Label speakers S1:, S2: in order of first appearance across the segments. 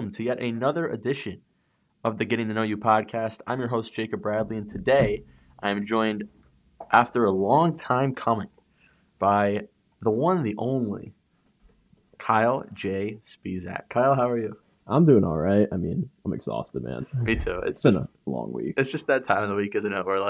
S1: welcome to yet another edition of the Getting to Know You podcast. I'm your host, Jacob Bradley, and today I am joined, after a long time coming, by the one, the only, Kyle J. Spizak. Kyle, how are you?
S2: I'm doing all right. I mean, I'm exhausted, man.
S1: Me too.
S2: It's been a long week.
S1: It's just that time of the week, isn't it? Where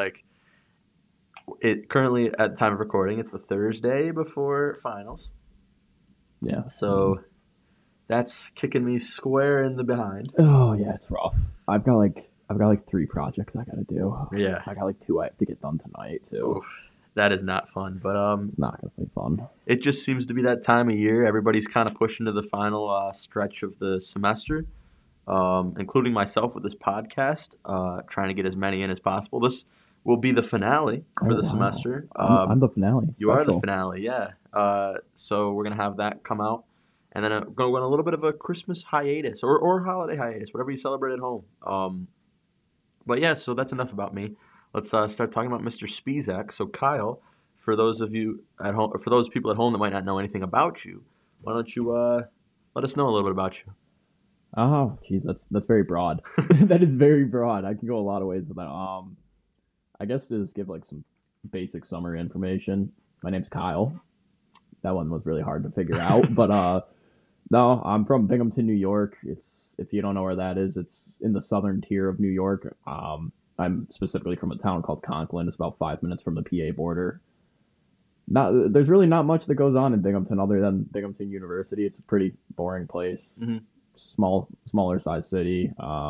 S1: currently at the time of recording, it's the Thursday before finals.
S2: Yeah.
S1: So that's kicking me square in the behind.
S2: Oh yeah, it's rough. I've got like 3 projects I gotta do.
S1: Yeah.
S2: I got like 2 I have to get done tonight too.
S1: Oof, that is not fun. But
S2: It's not gonna be fun.
S1: it just seems to be that time of year. Everybody's kind of pushing to the final stretch of the semester, including myself with this podcast, trying to get as many in as possible. This will be the finale for the semester.
S2: I'm the finale.
S1: You are the
S2: Special.
S1: finale, yeah. So we're going to have that come out. And then going to go on a little bit of a Christmas hiatus or holiday hiatus, whatever you celebrate at home. But yeah, so that's enough about me. Let's start talking about Mr. Spizak. So Kyle, for those of you at home, or for those people at home that might not know anything about you, why don't you let us know a little bit about you?
S2: Oh, geez, that's very broad. That is very broad. I can go a lot of ways with that. I guess to just give like some basic summary information. My name's Kyle. That one was really hard to figure out, but no, I'm from Binghamton, New York. It's, if you don't know where that is, it's in the southern tier of New York. I'm specifically from a town called Conklin. It's about 5 minutes from the PA border. There's really not much that goes on in Binghamton other than Binghamton University. It's a pretty boring place.
S1: Mm-hmm.
S2: Smaller size city.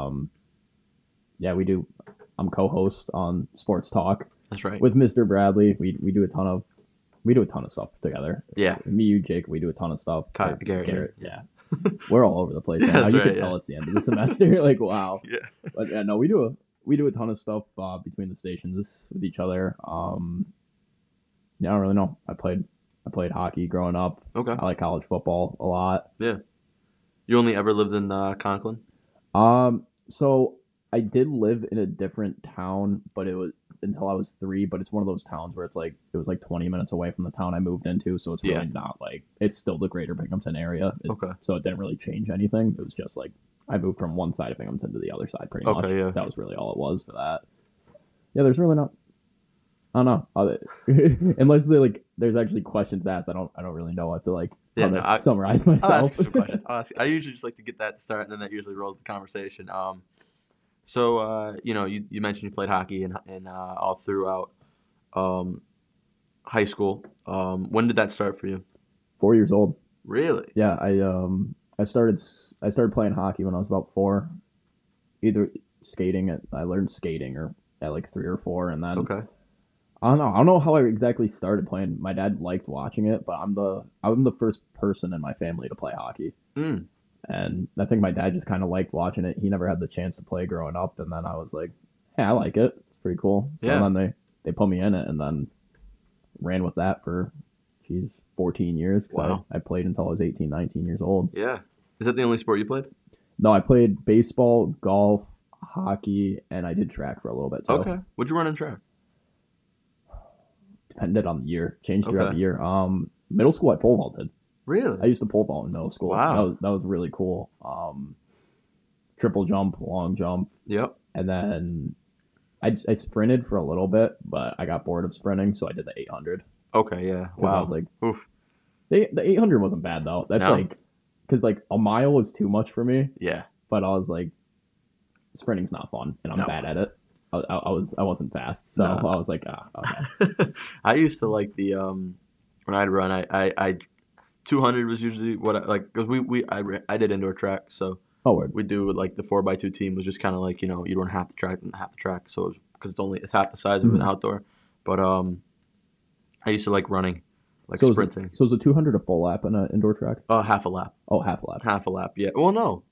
S2: Yeah, I'm co-host on Sports Talk.
S1: That's right.
S2: With Mr. Bradley. We do a ton of stuff together.
S1: Yeah.
S2: Me, you, Jake, we do a ton of stuff.
S1: Garrett.
S2: Yeah. We're all over the place.
S1: Yeah,
S2: Now you
S1: right,
S2: can tell it's the end of the semester. Like, wow.
S1: Yeah.
S2: But yeah, no, we do a ton of stuff between the stations with each other. Yeah, I don't really know. I played hockey growing up.
S1: Okay.
S2: I like college football a lot.
S1: Yeah. You only ever lived in Conklin?
S2: So I did live in a different town, but it was until I was 3. But it's one of those towns where it was like 20 minutes away from the town I moved into, so it's really not like, it's still the greater Binghamton area.
S1: Okay.
S2: So it didn't really change anything. It was just like I moved from one side of Binghamton to the other side, pretty much.
S1: Yeah.
S2: That was really all it was for that. Yeah, there's really not. I don't know. Unless there's actually questions asked, I don't really know what to summarize myself.
S1: I'll ask you some questions. I usually just like to get that to start, and then that usually rolls the conversation. So you mentioned you played hockey and all throughout high school. When did that start for you?
S2: 4 years old.
S1: Really?
S2: Yeah, I started playing hockey when I was about 4. Either I learned skating or at like 3 or 4, and then
S1: okay.
S2: I don't know how I exactly started playing. My dad liked watching it, but I'm the first person in my family to play hockey.
S1: Mm.
S2: And I think my dad just kind of liked watching it. He never had the chance to play growing up, and then I was like, hey, I like it. It's pretty cool. So then they put me in it, and then ran with that for 14 years.
S1: Wow.
S2: I played until I was 18, 19 years old.
S1: Yeah. Is that the only sport you played?
S2: No, I played baseball, golf, hockey, and I did track for a little bit too.
S1: Okay. What'd you run in track?
S2: Depended on the year. Changed throughout the year. Middle school, I pole vaulted.
S1: Really?
S2: I used to pole vault in middle school.
S1: Wow.
S2: That was really cool. Triple jump, long jump.
S1: Yep.
S2: And then I sprinted for a little bit, but I got bored of sprinting, so I did the 800.
S1: Okay, yeah. Wow.
S2: I was like,
S1: oof.
S2: The 800 wasn't bad, though. That's because a mile was too much for me.
S1: Yeah.
S2: But I was like, sprinting's not fun, and I'm bad at it. I wasn't fast, so I was like, okay.
S1: I used to like the when I'd run, I 200 was usually what I like, because I did indoor track, so we do like the 4x2 team was just kind of like, you run half the track and half the track, so because it's half the size of an outdoor, but I used to like running, like sprinting.
S2: So is a 200 a full lap in an indoor track?
S1: Half a lap.
S2: Oh, half a lap.
S1: Half a lap. Yeah. Well,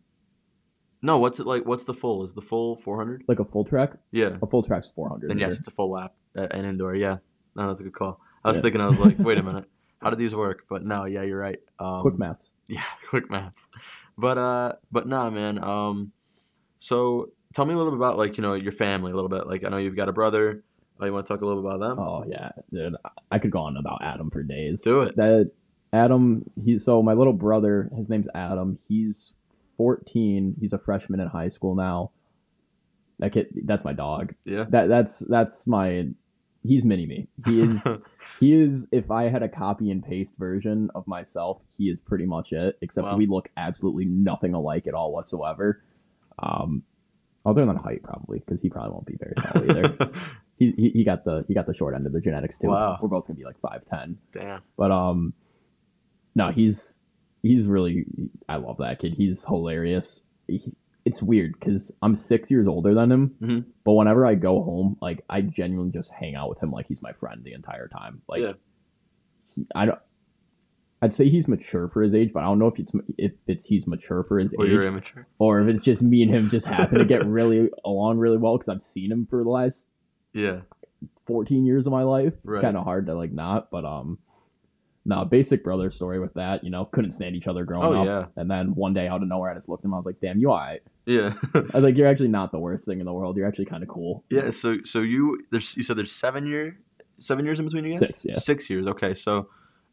S1: no. What's it like? What's the full? Is the full 400?
S2: Like a full track?
S1: Yeah.
S2: A full track's 400.
S1: Then yes, it's a full lap and indoor. Yeah. No, that's a good call. I was thinking, I was like, wait a minute, how do these work? But no, yeah, you're right.
S2: Quick maths.
S1: Yeah, quick maths. But nah, man. So tell me a little bit about like your family a little bit. Like I know you've got a brother. You want to talk a little bit about them?
S2: Oh yeah, dude. I could go on about Adam for days.
S1: Do it.
S2: That Adam, so my little brother, his name's Adam. He's 14. He's a freshman in high school now. That kid, that's my dog.
S1: Yeah.
S2: That's my. He's mini me. He is. He is. If I had a copy and paste version of myself, he is pretty much it. Except
S1: Wow.
S2: we look absolutely nothing alike at all whatsoever. Other than height, probably, because he probably won't be very tall either. he got the short end of the genetics too.
S1: Wow.
S2: We're both gonna be like 5'10".
S1: Damn.
S2: But no, he's really. I love that kid. He's hilarious. It's weird because I'm 6 years older than him,
S1: Mhm.
S2: but whenever I go home, like I genuinely just hang out with him like he's my friend the entire time. Like,
S1: Yeah.
S2: I don't. I'd say he's mature for his age, but I don't know if it's he's mature for his
S1: Or you're
S2: age,
S1: immature.
S2: or if it's just me and him just happen to get really along really well because I've seen him for the last
S1: Yeah.
S2: 14 years of my life. It's
S1: Right.
S2: kind of hard to like not, but no, basic brother story with that. Couldn't stand each other growing
S1: Oh,
S2: up.
S1: yeah.
S2: And then one day out of nowhere, I just looked at him. I was like, "Damn, you alright?"
S1: Yeah.
S2: I was like, "You're actually not the worst thing in the world. You're actually kind of cool."
S1: Yeah. So you said there's 7 years in between you guys?
S2: 6, yeah.
S1: 6 years. Okay. So,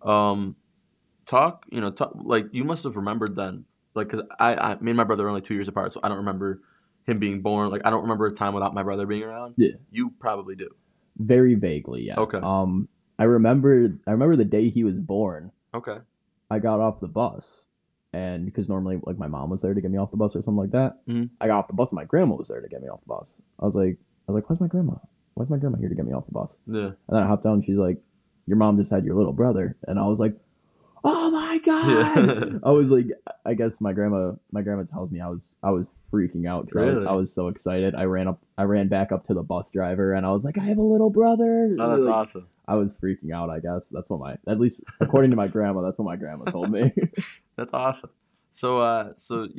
S1: talk like you must have remembered then, like, because me and my brother are only 2 years apart, so I don't remember him being born. Like, I don't remember a time without my brother being around.
S2: Yeah.
S1: You probably do.
S2: Very vaguely, yeah.
S1: Okay.
S2: I remember the day he was born.
S1: Okay.
S2: I got off the bus, and because normally like my mom was there to get me off the bus or something like that.
S1: Mhm.
S2: I got off the bus and my grandma was there to get me off the bus. I was like, "Where's my grandma? Why's my grandma here to get me off the bus?"
S1: Yeah.
S2: And then I hopped down. And she's like, "Your mom just had your little brother," and I was like, "Oh my god!"
S1: Yeah.
S2: I was like, I guess my grandma tells me I was freaking out because
S1: Really?
S2: I was so excited. I ran back up to the bus driver and I was like, "I have a little brother."
S1: Oh, that's
S2: Like,
S1: awesome.
S2: I was freaking out. I guess that's what at least according to my grandma, that's what my grandma told me.
S1: That's awesome. So,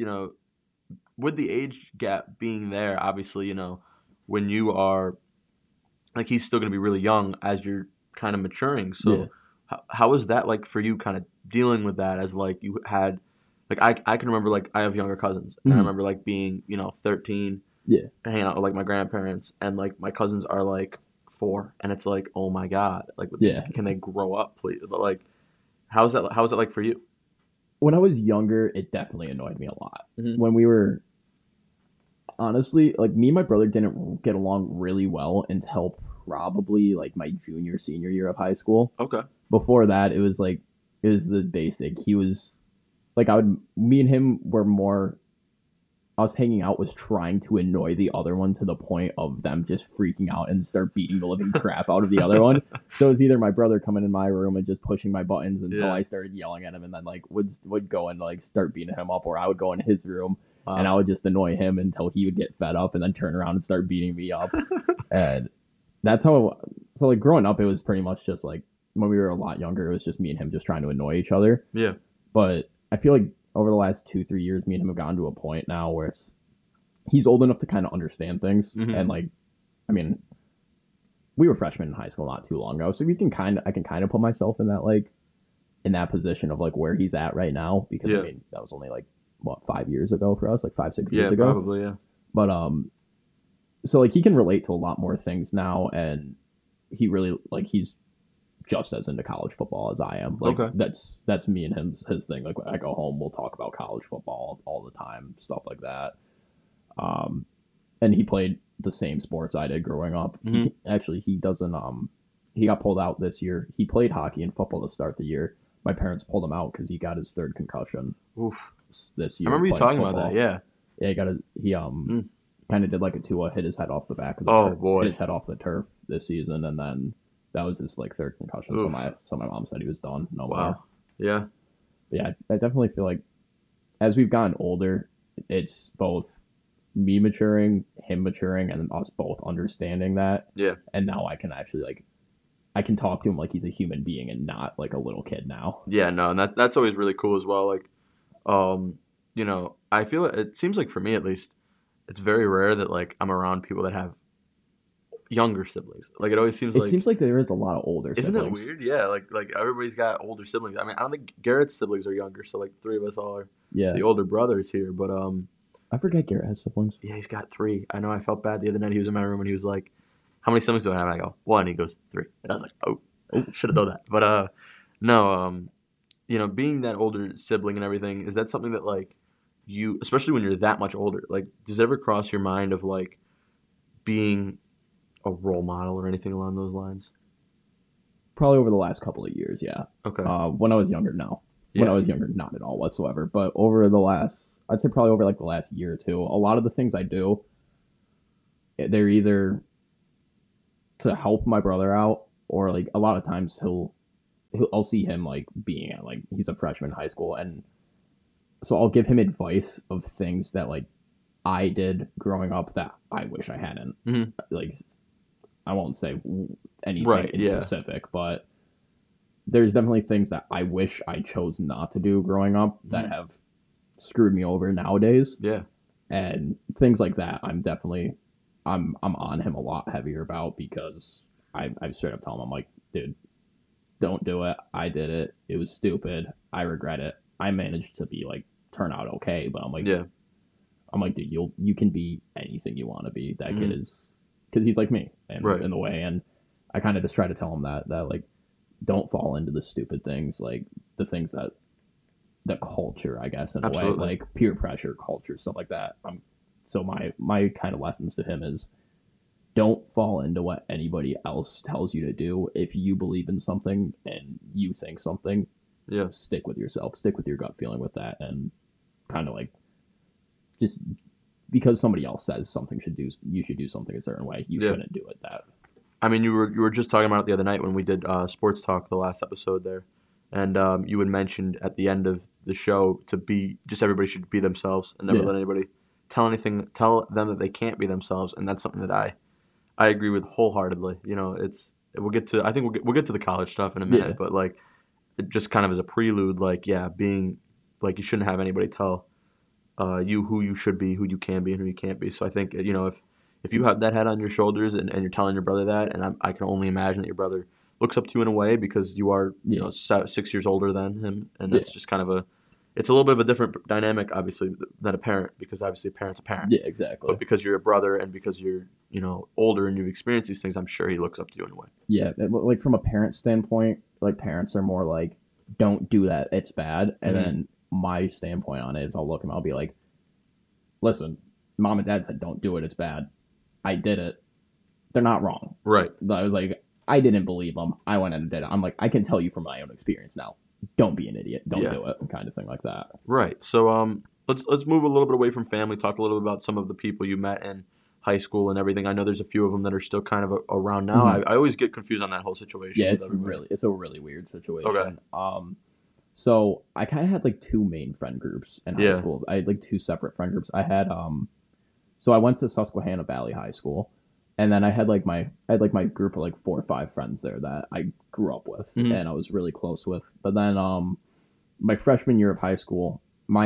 S1: with the age gap being there, obviously, when you are like he's still going to be really young as you're kind of maturing. So,
S2: Yeah.
S1: how is that like for you, kind of dealing with that as like you had, like I can remember like I have younger cousins, and I
S2: Mhm.
S1: remember like being 13,
S2: Yeah.
S1: hanging out with like my grandparents, and like my cousins are like 4, and it's like, oh my god, like
S2: Yeah.
S1: can they grow up, please? But like, how's that like for you?
S2: When I was younger, it definitely annoyed me a lot.
S1: Mhm.
S2: When we were honestly, like me and my brother didn't get along really well until probably like my junior senior year of high school.
S1: Okay.
S2: Before that, it was the basic. He was like me and him were more. Us hanging out was trying to annoy the other one to the point of them just freaking out and start beating the living crap out of the other one. So it was either my brother coming in my room and just pushing my buttons until
S1: Yeah.
S2: I started yelling at him, and then like would go and like start beating him up, or I would go in his room
S1: Wow.
S2: and I would just annoy him until he would get fed up and then turn around and start beating me up. And that's how. So like growing up, it was pretty much just like when we were a lot younger, it was just me and him just trying to annoy each other.
S1: Yeah.
S2: But I feel like over the last 2-3 years, me and him have gotten to a point now where he's old enough to kind of understand things.
S1: Mhm.
S2: And like, I mean, we were freshmen in high school not too long ago, so I can kind of put myself in that position of like where he's at right now, because
S1: Yeah.
S2: I mean that was only like what 5 years ago for us, like 5-6
S1: Yeah,
S2: years ago.
S1: probably, yeah.
S2: But so like he can relate to a lot more things now, and he really like he's just as into college football as I am. Like
S1: Okay.
S2: that's me and his thing. Like when I go home, we'll talk about college football all the time, stuff like that. And he played the same sports I did growing up.
S1: Mhm.
S2: He doesn't he got pulled out this year. He played hockey and football to start the year. My parents pulled him out because he got his 3rd concussion
S1: Oof.
S2: this
S1: I
S2: year.
S1: remember you
S2: playing
S1: talking about that.
S2: football.
S1: Yeah.
S2: Yeah, he kind of did like a Tua, hit his head off the back of the
S1: Oh,
S2: turf,
S1: boy.
S2: hit his head off the turf this season, and then that was his like 3rd concussion.
S1: Oof.
S2: So my mom said he was done. No more.
S1: Wow. Yeah.
S2: But yeah, I definitely feel like as we've gotten older, it's both me maturing, him maturing, and us both understanding that.
S1: Yeah.
S2: And now I can actually I can talk to him like he's a human being and not like a little kid now.
S1: Yeah, no, and that's always really cool as well. Like, I feel it seems like for me at least, it's very rare that like I'm around people that have younger siblings. Like it always seems
S2: It seems like there is a lot of older
S1: isn't
S2: siblings.
S1: it weird? Yeah, like everybody's got older siblings. I mean, I don't think Garrett's siblings are younger, so like 3 of us all are
S2: Yeah.
S1: the older brothers here. But
S2: I forget Garrett has siblings.
S1: yeah, he's got 3. I know. I felt bad the other night. He was in my room and he was like, "How many siblings do I have?" And I go, "1." He goes, "3." And I was like, "Oh, should have known that." But no, being that older sibling and everything, is that something that like you, especially when you're that much older, like, does it ever cross your mind of like being a role model or anything along those lines?
S2: Probably over the last couple of years, yeah.
S1: Okay.
S2: When I was younger, no. When I
S1: Yeah.
S2: was younger, not at all whatsoever. But over the last, I'd say probably over like the last year or two, a lot of the things I do, they're either to help my brother out, or like a lot of times I'll see him like being at like he's a freshman in high school, and so I'll give him advice of things that like I did growing up that I wish I hadn't.
S1: Hmm.
S2: Like I won't say anything
S1: Right.
S2: in
S1: Yeah.
S2: specific, but there's definitely things that I wish I chose not to do growing up that
S1: Mhm.
S2: have screwed me over nowadays,
S1: Yeah.
S2: and things like that. I'm on him a lot heavier about, because I straight up tell him, I'm like, dude, don't do it. I did it. It was stupid. I regret it. I managed to be like turn out okay, but
S1: Yeah.
S2: I'm like, dude, you can be anything you want to be. That kid
S1: Mhm.
S2: is, because he's like me
S1: Right.
S2: in the way, and I kind of just try to tell him that like don't fall into the stupid things, like the things that the culture, I guess, in a way,
S1: Absolutely.
S2: like peer pressure culture, stuff like that. So my kind of lessons to him is don't fall into what anybody else tells you to do. If you believe in something and you think something,
S1: Yeah.
S2: stick with yourself, stick with your gut feeling with that, and kind of like just because somebody else says something you should do something a certain way, you
S1: Yeah.
S2: shouldn't do it that.
S1: I mean, you were just talking about it the other night when we did sports talk, the last episode there, and you had mentioned at the end of the show to be just everybody should be themselves and never
S2: Yeah.
S1: let anybody tell them that they can't be themselves, and that's something that I agree with wholeheartedly. You know, I think we'll get to the college stuff in a
S2: Yeah.
S1: minute, but like it just kind of as a prelude, like yeah, being like you shouldn't have anybody tell you who you should be, who you can be, and who you can't be. So I think if you have that head on your shoulders and you're telling your brother that, and I can only imagine that your brother looks up to you in a way because you are
S2: Yeah.
S1: 6 years older than him, and
S2: Yeah.
S1: that's just kind of it's a little bit of a different dynamic, obviously, than a parent, because obviously a parent's a parent.
S2: Yeah, exactly.
S1: But because you're a brother and because you're older and you've experienced these things, I'm sure he looks up to you in a way.
S2: Yeah, like from a parent standpoint, like parents are more like, don't do that, it's bad. And
S1: Mhm.
S2: then my standpoint on it is I'll look and I'll be like, listen, mom and dad said don't do it, it's bad. I did it. They're not wrong.
S1: Right.
S2: I was like, I didn't believe them. I went and did it. I'm like, I can tell you from my own experience now. Don't be an idiot. Don't
S1: Yeah.
S2: do it. Kind of thing like that.
S1: Right. So let's move a little bit away from family. Talk a little bit about some of the people you met in high school and everything. I know there's a few of them that are still kind of around now.
S2: Mhm.
S1: I always get confused on that whole situation.
S2: Yeah,
S1: with everybody.
S2: it's a really weird situation.
S1: Okay.
S2: So I kind of had like two main friend groups in high
S1: Yeah.
S2: school. I had like two separate friend groups. I had so I went to Susquehanna Valley High School, and then I had like my group of like 4 or 5 friends there that I grew up with
S1: Mhm.
S2: and I was really close with. But then my freshman year of high school, my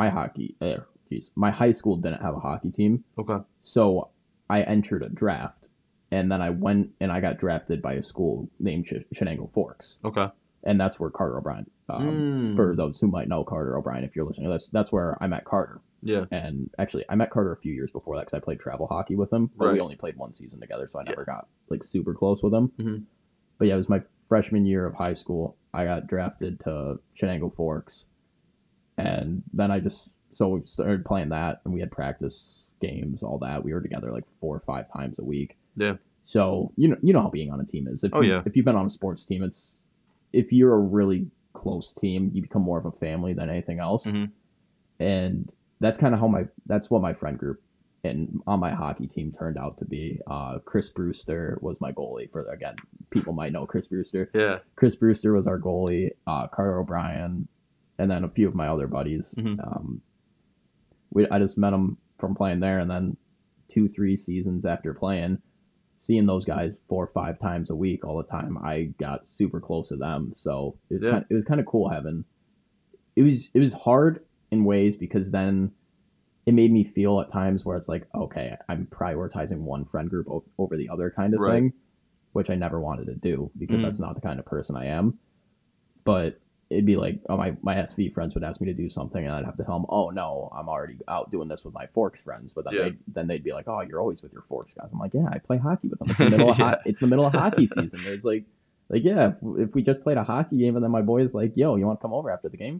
S2: high school didn't have a hockey team,
S1: Okay.
S2: so I entered a draft, and then I went and I got drafted by a school named Shenango Forks,
S1: Okay.
S2: and that's where Carter O'Brien. For those who might know Carter O'Brien, if you're listening to this, that's where I met Carter.
S1: Yeah.
S2: And actually, I met Carter a few years before that because I played travel hockey with him, but we
S1: Right.
S2: only played one season together, so I never got like super close with him.
S1: Mhm.
S2: But yeah, it was my freshman year of high school. I got drafted to Shenango Forks, and then so we started playing that, and we had practice games, all that. We were together like 4 or 5 times a week.
S1: Yeah.
S2: So you know how being on a team is.
S1: Yeah.
S2: If you've been on a sports team, if you're a really close team, you become more of a family than anything else.
S1: Mhm.
S2: And that's kind of that's what my friend group and on my hockey team turned out to be. Chris Brewster was my goalie again, people might know Chris Brewster.
S1: Yeah.
S2: Chris Brewster was our goalie, Carter O'Brien, and then a few of my other buddies.
S1: Mhm.
S2: I just met them from playing there, and then 2-3 seasons after playing, seeing those guys 4 or 5 times a week all the time, I got super close to them. So it was kind of cool having. It was hard in ways because then it made me feel at times where it's like, okay, I'm prioritizing one friend group over the other kind of
S1: Right.
S2: thing, which I never wanted to do because that's not the kind of person I am. But it'd be like, oh, my SV friends would ask me to do something, and I'd have to tell them, oh no, I'm already out doing this with my Forks friends. But then they'd be like, oh, you're always with your Forks guys. I'm like, yeah, I play hockey with them. It's the middle of it's the middle of hockey season. There's like yeah, if we just played a hockey game and then my boy's like, yo, you want to come over after the game?
S1: Of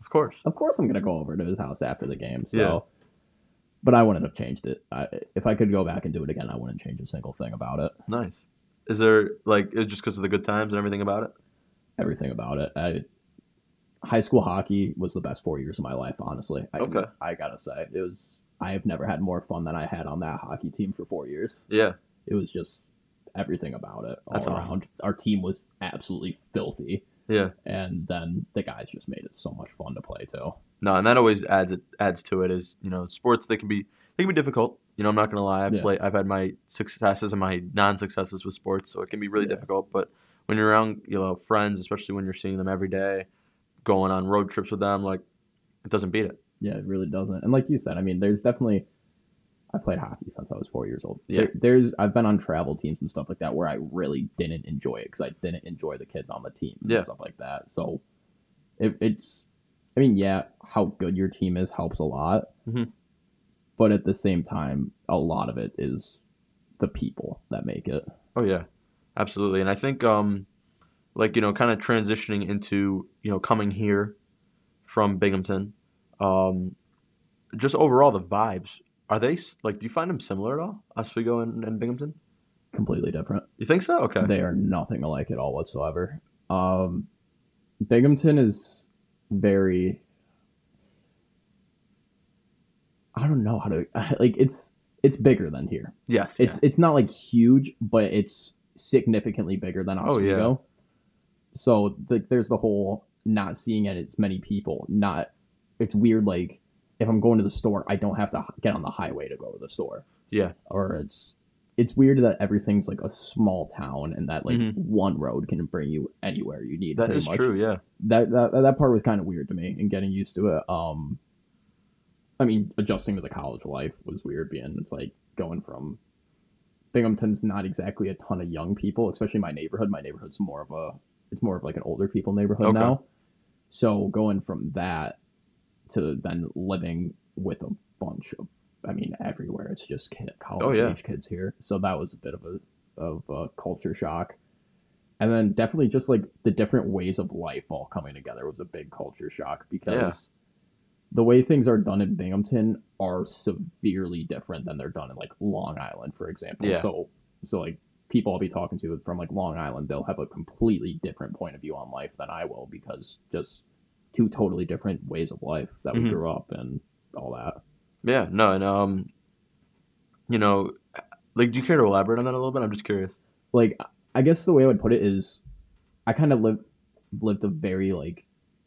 S1: Of course.
S2: Of course, I'm gonna go over to his house after the game. So,
S1: Yeah.
S2: but I wouldn't have changed it. If I could go back and do it again, I wouldn't change a single thing about it.
S1: Nice. Is there like it's just because of the good times and everything about it?
S2: Everything about it. High school hockey was the best 4 years of my life. Honestly,
S1: Okay.
S2: I gotta say it was. I have never had more fun than I had on that hockey team for 4 years.
S1: Yeah.
S2: It was just everything about it all
S1: That's
S2: around.
S1: awesome.
S2: Our team was absolutely filthy,
S1: Yeah.
S2: and then the guys just made it so much fun to play too.
S1: No, and that always adds to it. Is sports they can be difficult. I'm not gonna lie.
S2: Yeah.
S1: I've had my successes and my non-successes with sports, so it can be really
S2: Yeah.
S1: difficult. But when you're around friends, especially when you're seeing them every day, going on road trips with them, like it doesn't beat it.
S2: Yeah, it really doesn't. And like you said, I mean, there's definitely. I played hockey since I was 4 years old.
S1: Yeah.
S2: I've been on travel teams and stuff like that where I really didn't enjoy it because I didn't enjoy the kids on the team and
S1: Yeah.
S2: stuff like that. So it's, I mean, yeah, how good your team is helps a lot,
S1: Mhm.
S2: but at the same time, a lot of it is the people that make it.
S1: Oh yeah, absolutely. And I think kind of transitioning into coming here from Binghamton, um, just overall the vibes. Are they like? Do you find them similar at all? Oswego and Binghamton?
S2: Completely different.
S1: You think so? Okay.
S2: They are nothing alike at all whatsoever. Binghamton is very. I don't know how to like. It's bigger than here.
S1: Yes.
S2: It's not like huge, but it's significantly bigger than
S1: Oh, yeah.
S2: Oswego. So there's the whole not seeing as many people. Not it's weird. Like if I'm going to the store, I don't have to get on the highway to go to the store.
S1: Yeah.
S2: Or it's weird that everything's like a small town and that like
S1: Mhm.
S2: one road can bring you anywhere you need.
S1: That
S2: pretty
S1: is
S2: much.
S1: true. Yeah.
S2: That part was kind of weird to me and getting used to it. I mean, adjusting to the college life was weird. It's like going from Binghamton's not exactly a ton of young people, especially my neighborhood. My neighborhood's more of like an older people neighborhood
S1: Okay.
S2: now. So going from that to then living with a bunch of, I mean, everywhere. It's just college
S1: yeah.
S2: age kids here. So that was a bit of a culture shock. And then definitely just like the different ways of life all coming together was a big culture shock because the way things are done in Binghamton are severely different than they're done in like Long Island, for example.
S1: Yeah.
S2: So like people I'll be talking to from like Long Island, they'll have a completely different point of view on life than I will because just two totally different ways of life that we
S1: Mhm.
S2: grew up and all that.
S1: Yeah. No. And like, do you care to elaborate on that a little bit? I'm just curious.
S2: Like I guess the way I would put it is I kind of lived a very like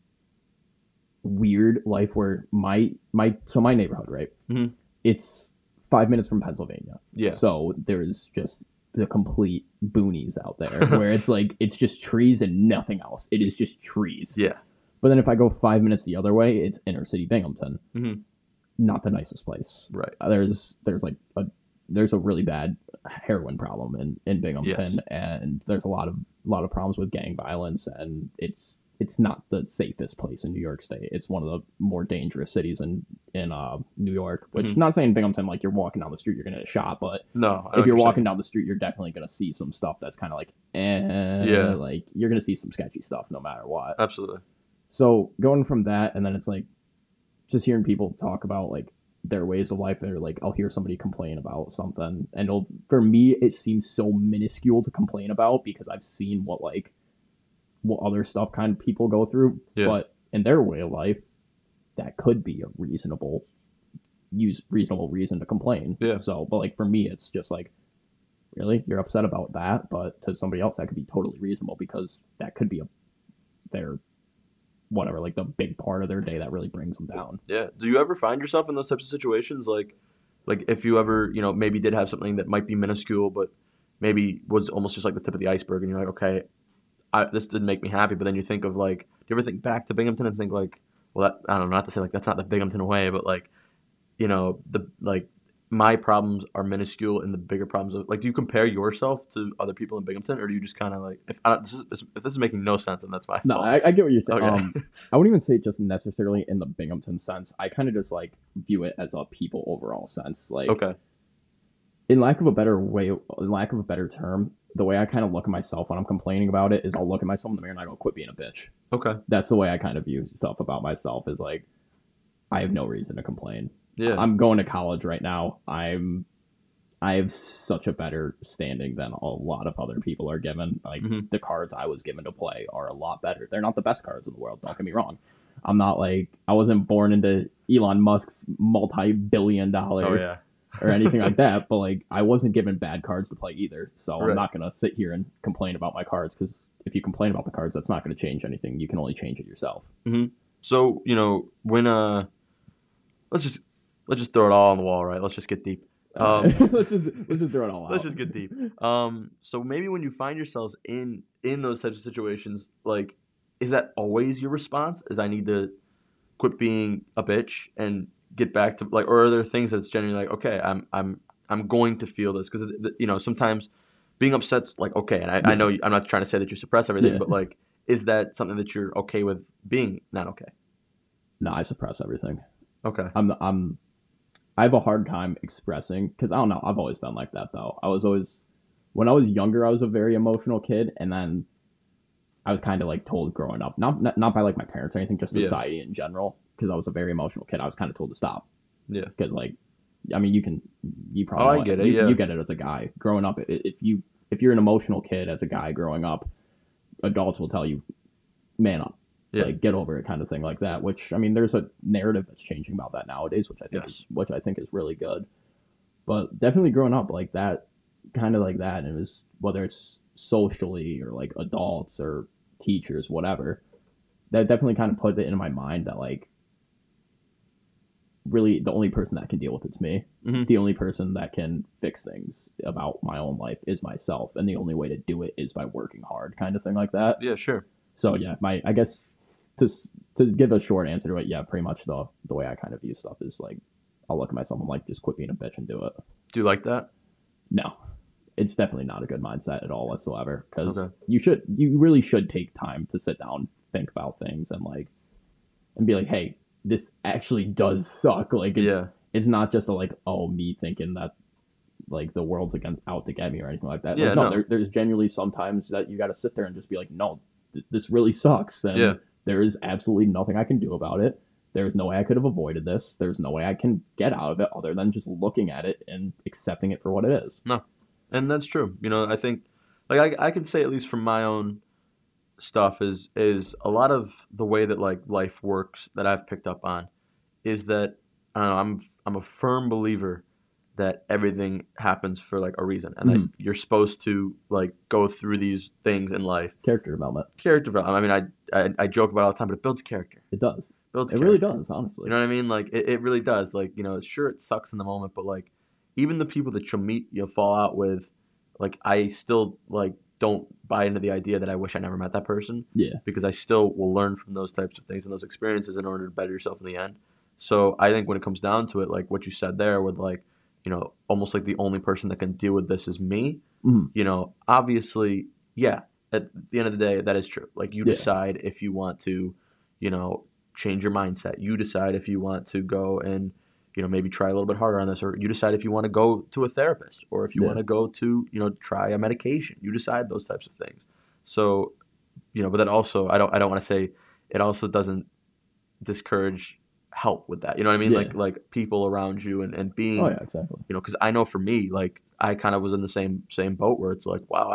S2: weird life where my neighborhood, right?
S1: Mhm.
S2: It's 5 minutes from Pennsylvania.
S1: Yeah.
S2: So there's just the complete boonies out there where it's like it's just trees and nothing else. It is just trees.
S1: Yeah.
S2: But then if I go 5 minutes the other way, it's inner city Binghamton.
S1: Mhm.
S2: Not the nicest place.
S1: Right.
S2: There's a really bad heroin problem in Binghamton, and there's a lot of problems with gang violence, and it's not the safest place in New York State. It's one of the more dangerous cities in New York. Which
S1: Mhm.
S2: not saying Binghamton like you're walking down the street you're gonna get shot, but
S1: No. I know
S2: if
S1: what
S2: you're
S1: saying.
S2: walking down the street you're definitely gonna see some stuff that's kind of like
S1: Yeah.
S2: like you're gonna see some sketchy stuff no matter what.
S1: Absolutely.
S2: So going from that, and then it's like just hearing people talk about like their ways of life. They're like, I'll hear somebody complain about something, and for me, it seems so minuscule to complain about because I've seen what other stuff kind of people go through.
S1: Yeah.
S2: But in their way of life, that could be a reasonable reason to complain.
S1: Yeah.
S2: So, but like for me, it's just like, really, you're upset about that, but to somebody else, that could be totally reasonable because that could be their whatever, like the big part of their day that really brings them down.
S1: Yeah. Do you ever find yourself in those types of situations? Like if you ever, maybe did have something that might be minuscule, but maybe was almost just like the tip of the iceberg, and you're like, okay, this didn't make me happy. But then you think of like, do you ever think back to Binghamton and think like, well, I don't know, not to say like that's not the Binghamton way, but like, my problems are minuscule and the bigger problems of, like, do you compare yourself to other people in Binghamton, or do you just kind of like, if this is making no sense, then that's my
S2: No,
S1: fault.
S2: I get what you're saying.
S1: Okay.
S2: I wouldn't even say just necessarily in the Binghamton sense. I kind of just like view it as a people overall sense. Like,
S1: Okay.
S2: in lack of a better way, in lack of a better term, the way I kind of look at myself when I'm complaining about it is I'll look at myself in the mirror and I go, "Quit being a bitch."
S1: Okay.
S2: That's the way I kind of view stuff about myself. Is like I have no reason to complain.
S1: Yeah.
S2: I'm going to college right now. I have such a better standing than a lot of other people are given. Like
S1: Hmm.
S2: the cards I was given to play are a lot better. They're not the best cards in the world. Don't get me wrong. I'm not like I wasn't born into Elon Musk's multi-billion
S1: Oh
S2: dollar
S1: yeah.
S2: or anything like that. But like I wasn't given bad cards to play either. So I'm
S1: Right.
S2: not gonna sit here and complain about my cards because if you complain about the cards, that's not gonna change anything. You can only change it yourself.
S1: Hmm. So when let's just let's just throw it all on the wall, right? Let's just get deep.
S2: All
S1: Um,
S2: right, let's just throw it all out.
S1: let's just get deep. So maybe when you find yourselves in those types of situations, like, is that always your response? Is I need to quit being a bitch and get back to like, or are there things that's genuinely like, okay, I'm going to feel this because sometimes being upset's like okay, and I
S2: Yeah,
S1: know I'm not trying to say that you suppress everything,
S2: yeah.
S1: but like, is that something that you're okay with being not okay?
S2: No, I suppress everything.
S1: Okay.
S2: I'm I have a hard time expressing because I don't know. I've always been like that though. I was always when I was younger, I was a very emotional kid, and then I was kind of like told growing up, not by like my parents or anything, just
S1: Yeah.
S2: society in general, because I was a very emotional kid. I was kind of told to stop
S1: Yeah.
S2: because like, I mean, you
S1: Oh,
S2: probably
S1: I
S2: know it.
S1: get it. Yeah.
S2: You get it as a guy growing up. If you're an emotional kid as a guy growing up, adults will tell you, man up,
S1: Yeah.
S2: like get over it, kind of thing like that. Which I mean, there's a narrative that's changing about that nowadays,
S1: Yes.
S2: which I think is really good. But definitely growing up like that, kind of like that, and it was whether it's socially or like adults or teachers, whatever. That definitely kind of put it in my mind that like really the only person that can deal with it's me.
S1: Hmm.
S2: The only person that can fix things about my own life is myself, and the only way to do it is by working hard, kind of thing like that.
S1: Yeah. Sure.
S2: So yeah, my I guess to to give a short answer to it, yeah, pretty much the way I kind of view stuff is like I'll look at myself and like just quit being a bitch and do it.
S1: Do you like that?
S2: No, it's definitely not a good mindset at all whatsoever.
S1: Okay.
S2: Because you really should take time to sit down, think about things, and like and be like, hey, this actually does suck. Like
S1: Yeah.
S2: it's not just a like oh me thinking that like the world's against out to get me or anything like that.
S1: Yeah.
S2: Like no,
S1: No.
S2: there's genuinely sometimes that you got to sit there and just be like, no, this really sucks,
S1: Yeah.
S2: and there is absolutely nothing I can do about it. There's no way I could have avoided this. There's no way I can get out of it other than just looking at it and accepting it for what it is.
S1: No. And that's true. I think like I can say at least from my own stuff is a lot of the way that like life works that I've picked up on is that I don't know, I'm a firm believer that everything happens for like a reason and that
S2: Mhm.
S1: you're supposed to like go through these things in life.
S2: Character development.
S1: Character development. I mean, I joke about it all the time, but it builds character.
S2: It does.
S1: Builds
S2: It really
S1: character.
S2: does, honestly.
S1: You know what I mean? Like it really does. Like, sure it sucks in the moment, but like even the people that you'll fall out with, like I still like don't buy into the idea that I wish I never met that person
S2: Yeah.
S1: because I still will learn from those types of things and those experiences in order to better yourself in the end. So I think when it comes down to it, like what you said there with like, almost like the only person that can deal with this is me,
S2: Mhm.
S1: obviously, yeah, at the end of the day, that is true. Like you
S2: Yeah.
S1: decide if you want to, you know, change your mindset. You decide if you want to go and, maybe try a little bit harder on this, or you decide if you want to go to a therapist, or if you
S2: Yeah.
S1: want to go to, try a medication. You decide those types of things. So, but that also, I don't want to say it also doesn't discourage help with that. You know what I mean?
S2: Yeah.
S1: Like people around you and being,
S2: Oh yeah, exactly.
S1: because I know for me, like I kind of was in the same boat where it's like, wow,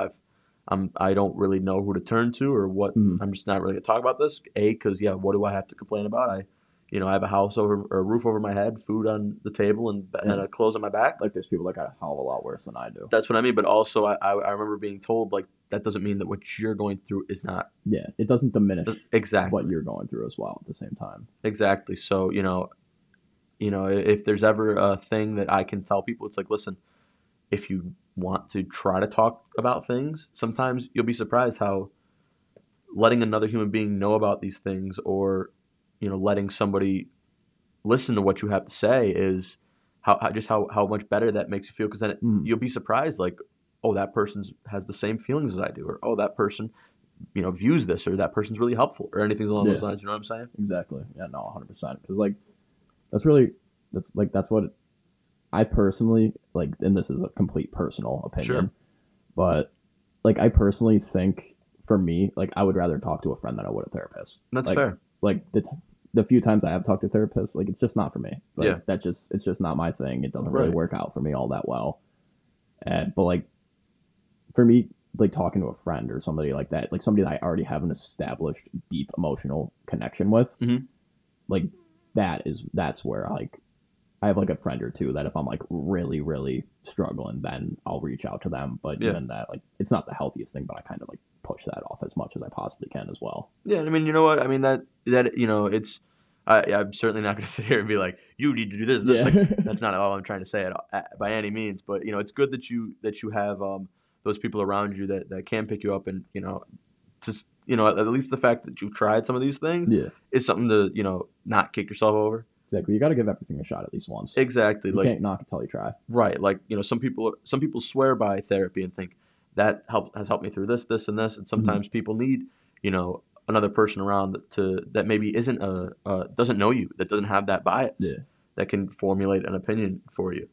S1: I don't really know who to turn to or what.
S2: Mhm.
S1: I'm just not really gonna talk about this. Because yeah, what do I have to complain about? I have a house over or a roof over my head, food on the table, and
S2: Yeah.
S1: clothes on my back.
S2: Like there's people that got a hell of a lot worse than I do.
S1: That's what I mean. But also, I remember being told like that doesn't mean that what you're going through is not
S2: Yeah, it doesn't diminish
S1: exactly
S2: what you're going through as well at the same time.
S1: exactly. So if there's ever a thing that I can tell people, it's like, listen, if you want to try to talk about things, sometimes you'll be surprised how letting another human being know about these things or letting somebody listen to what you have to say is how much better that makes you feel because then
S2: Mhm.
S1: you'll be surprised like oh that person has the same feelings as I do or oh that person views this or that person's really helpful or anything along those
S2: Yeah,
S1: lines, you know what I'm saying?
S2: exactly. Yeah, no, 100%. Because like that's really that's like that's what I personally like, and this is a complete personal opinion,
S1: Sure.
S2: but like I personally think for me, like I would rather talk to a friend than I would a therapist.
S1: That's
S2: Like
S1: fair.
S2: like the few times I have talked to therapists, like it's just not for me.
S1: Yeah.
S2: Like it's just not my thing. It doesn't really
S1: Right.
S2: work out for me all that well. And but like for me, like talking to a friend or somebody like that, like somebody that I already have an established deep emotional connection with,
S1: Mhm.
S2: like that's where like I have like a friend or two that if I'm like really, really struggling, then I'll reach out to them. But
S1: Yeah.
S2: even that, like, it's not the healthiest thing, but I kind of like push that off as much as I possibly can as well.
S1: Yeah, I mean, you know what? I mean that it's I'm certainly not going to sit here and be like, you need to do this.
S2: Yeah.
S1: Like, that's not at all I'm trying to say by any means. But it's good that you have those people around you that can pick you up and just at least the fact that you've tried some of these things
S2: Yeah.
S1: is something to not kick yourself over.
S2: Exactly. You got to give everything a shot at least once.
S1: Exactly.
S2: You
S1: Like
S2: can't knock it till you try.
S1: right. Like some people swear by therapy and think that has helped me through this, and this. And
S2: Mhm.
S1: sometimes people need another person around that maybe isn't doesn't know you, that doesn't have that bias,
S2: Yeah.
S1: that can formulate an opinion for you.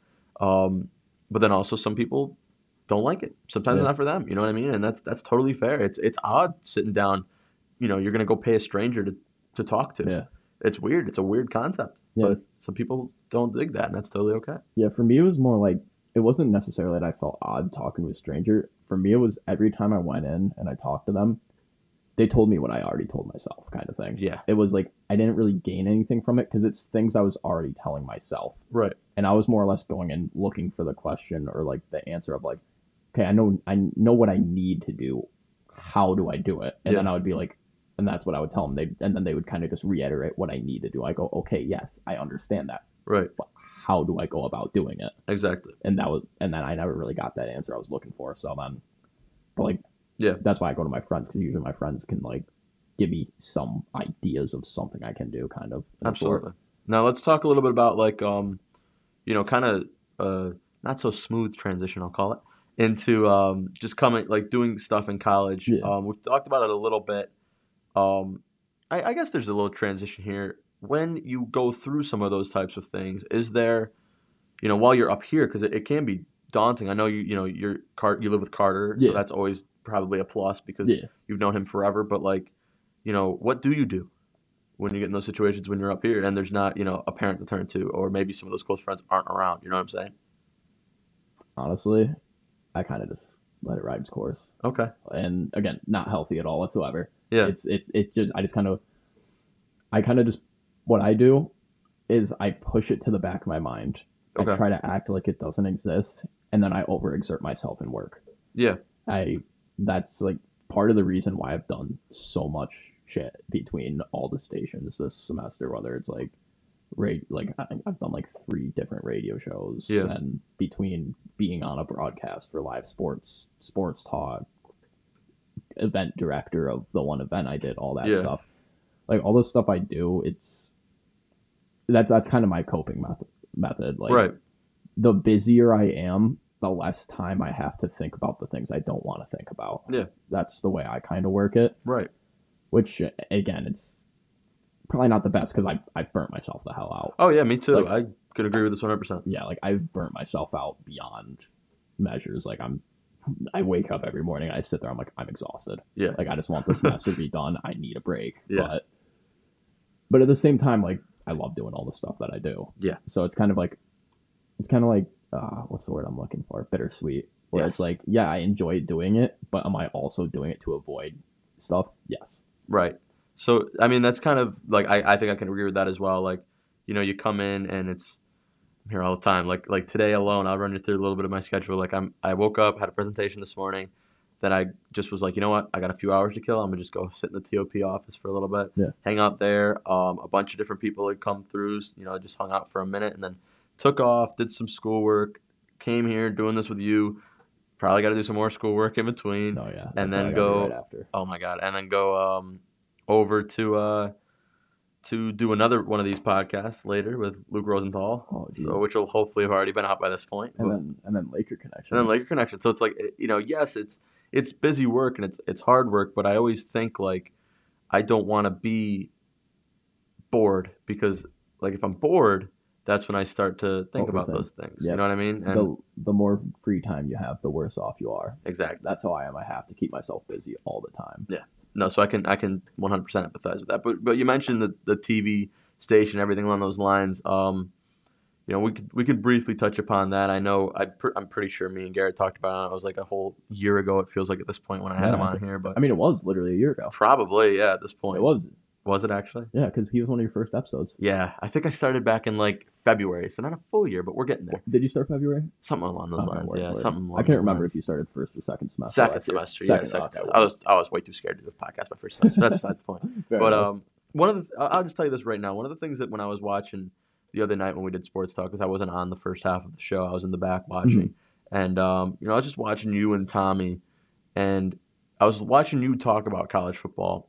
S1: But then also some people don't like it. Sometimes it's
S2: Yeah.
S1: not for them. You know what I mean? And that's totally fair. It's odd sitting down. You're gonna go pay a stranger to talk to.
S2: Yeah.
S1: It's weird. It's a weird concept.
S2: Yeah.
S1: But some people don't dig that, and that's totally okay.
S2: Yeah. For me, it was more like, it wasn't necessarily that I felt odd talking to a stranger. For me, it was every time I went in and I talked to them, they told me what I already told myself, kind of thing.
S1: Yeah.
S2: It was like I didn't really gain anything from it because it's things I was already telling myself.
S1: Right.
S2: And I was more or less going in looking for the question or like the answer of like, okay, I know what I need to do. How do I do it? And then
S1: Yeah.
S2: I would be like, and that's what I would tell them. And then they would kind of just reiterate what I need to do. I go, okay, yes, I understand that,
S1: Right.
S2: but how do I go about doing it?
S1: Exactly.
S2: And then I never really got that answer I was looking for. So then, but like,
S1: Yeah.
S2: that's why I go to my friends because usually my friends can like give me some ideas of something I can do, kind of.
S1: Absolutely. Now let's talk a little bit about like kind of not so smooth transition, I'll call it, into just coming like doing stuff in college.
S2: Yeah.
S1: We've talked about it a little bit. Um, I guess there's a little transition here. When you go through some of those types of things, is there, while you're up here, because it can be daunting. I know you live with Carter, so
S2: Yeah.
S1: that's always probably a plus because
S2: Yeah.
S1: you've known him forever. But like, what do you do when you get in those situations when you're up here and there's not, a parent to turn to, or maybe some of those close friends aren't around? You know what I'm saying?
S2: Honestly, I kind of just let it ride its course.
S1: Okay.
S2: And again, not healthy at all whatsoever.
S1: Yeah.
S2: It just I kind of just what I do is I push it to the back of my mind.
S1: Okay.
S2: I try to act like it doesn't exist, and then I overexert myself in work.
S1: Yeah.
S2: That's like part of the reason why I've done so much shit between all the stations this semester, whether it's like I've done like 3 different radio shows,
S1: Yeah.
S2: and between being on a broadcast for live sports talk, event director of the one event I did, all that
S1: Yeah.
S2: stuff, like all the stuff I do, that's kind of my coping method. Like,
S1: Right.
S2: the busier I am, the less time I have to think about the things I don't want to think about.
S1: Yeah.
S2: That's the way I kind of work it,
S1: Right.
S2: which again, it's probably not the best because I've burnt myself the hell out.
S1: Oh yeah, me too.
S2: Like-
S1: I could agree with this 100%.
S2: Yeah, like I've burnt myself out beyond measures. Like I wake up every morning and I sit there, I'm like, I'm exhausted.
S1: Yeah.
S2: Like I just want the semester to be done. I need a break.
S1: Yeah.
S2: But at the same time, like I love doing all the stuff that I do.
S1: Yeah.
S2: So it's kind of like what's the word I'm looking for? Bittersweet. Where
S1: Yes.
S2: it's like, yeah, I enjoy doing it, but am I also doing it to avoid stuff? Yes.
S1: Right. So I mean that's kind of like I think I can agree with that as well. Like, you come in and I'm here all the time. Like today alone, I'll run you through a little bit of my schedule. Like I woke up, had a presentation this morning, then I just was like, you know what, I got a few hours to kill. I'm gonna just go sit in the TOP office for a little bit,
S2: Yeah.
S1: hang out there. A bunch of different people had come through. Just hung out for a minute and then took off, did some schoolwork, came here doing this with you. Probably got to do some more schoolwork in between.
S2: Oh yeah.
S1: And
S2: That's what
S1: then
S2: I gotta do
S1: go.
S2: right after.
S1: Oh my god! And then go over to do another one of these podcasts later with Luke Rosenthal.
S2: Oh, geez.
S1: So which will hopefully have already been out by this point.
S2: And then Laker Connection.
S1: And then Laker Connection. So it's like yes, it's busy work and it's hard work, but I always think like I don't want to be bored because like if I'm bored, that's when I start to think about
S2: Overthink.
S1: those things. You
S2: Yep.
S1: know what I mean? And
S2: The more free time you have, the worse off you are.
S1: exactly.
S2: That's how I am. I have to keep myself busy all the time.
S1: No, so I can 100% empathize with that. But you mentioned the TV station, everything along those lines. You know, we could briefly touch upon that. I know I'm pretty sure me and Garrett talked about it. It was like a whole year ago. It feels like at this point when I had him on here, but
S2: I mean, it was literally a year ago.
S1: probably at this point.
S2: It was.
S1: Was it actually?
S2: Yeah, because he was one of your first episodes.
S1: Yeah, I think I started back in like February, so not a full year, but we're getting there.
S2: Did you start February?
S1: Something along those lines.
S2: Word,
S1: Yeah,
S2: word.
S1: something. Along
S2: I can't
S1: those
S2: remember
S1: lines.
S2: if you started first or second semester.
S1: Second
S2: last year.
S1: semester. Yeah, second.
S2: Okay,
S1: I was way too scared to do a podcast my first semester. That's the point.
S2: Fair
S1: But
S2: enough.
S1: one of the I'll just tell you this right now. One of the things that when I was watching the other night when we did sports talk, because I wasn't on the first half of the show, I was in the back watching, and you know, I was just watching you and Tommy, and I was watching you talk about college football,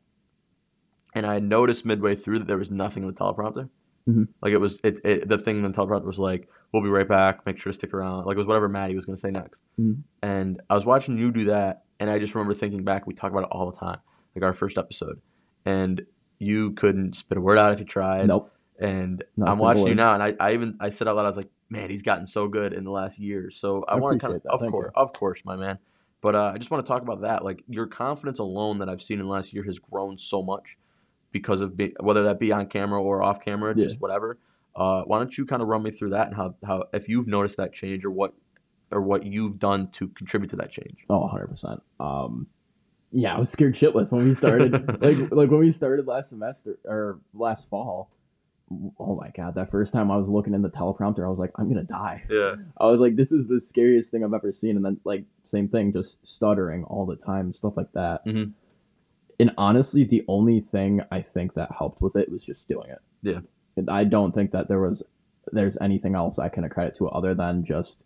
S1: and I noticed midway through that there was nothing in the teleprompter.
S2: Mhm.
S1: Like it was the thing in the teleprompter was like, "We'll be right back. Make sure to stick around." Like it was whatever Maddie was going to say next.
S2: Mhm.
S1: And I was watching you do that, and I just remember thinking back. We talk about it all the time, like our first episode, and you couldn't spit a word out if you tried.
S2: Nope.
S1: And
S2: Not a
S1: I'm
S2: single
S1: watching you
S2: word.
S1: now, and I said out loud, I was like, "Man, he's gotten so good in the last year." So I
S2: I
S1: want to kind
S2: appreciate
S1: of,
S2: that. Thank you.
S1: of course, my man. But I just want to talk about that. Like your confidence alone that I've seen in the last year has grown so much because of whether that be on camera or off camera,
S2: Yeah.
S1: just whatever. Why don't you kind of run me through that and how if you've noticed that change or what you've done to contribute to that change?
S2: Oh, 100%. Yeah, I was scared shitless when we started. like when we started last semester or last fall. Oh my god, that first time I was looking in the teleprompter, I was like, I'm gonna die.
S1: Yeah.
S2: I was like, this is the scariest thing I've ever seen. And then like same thing, just stuttering all the time, stuff like that.
S1: Mhm.
S2: And honestly, the only thing I think that helped with it was just doing it.
S1: Yeah.
S2: And I don't think that there's anything else I can accredit to it other than just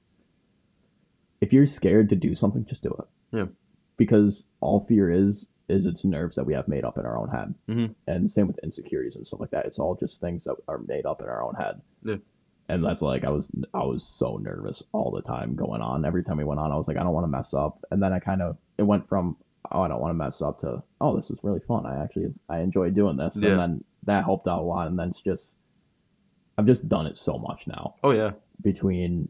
S2: if you're scared to do something, just do it.
S1: Yeah.
S2: Because all fear is it's nerves that we have made up in our own head.
S1: Mhm.
S2: And same with insecurities and stuff like that. It's all just things that are made up in our own head.
S1: Yeah.
S2: And that's like I was so nervous all the time going on. Every time we went on, I was like, I don't want to mess up. And then it went from I don't want to mess up to this is really fun. I enjoy doing this.
S1: Yeah.
S2: And then that helped out a lot. And then I've just done it so much now
S1: Oh yeah.
S2: between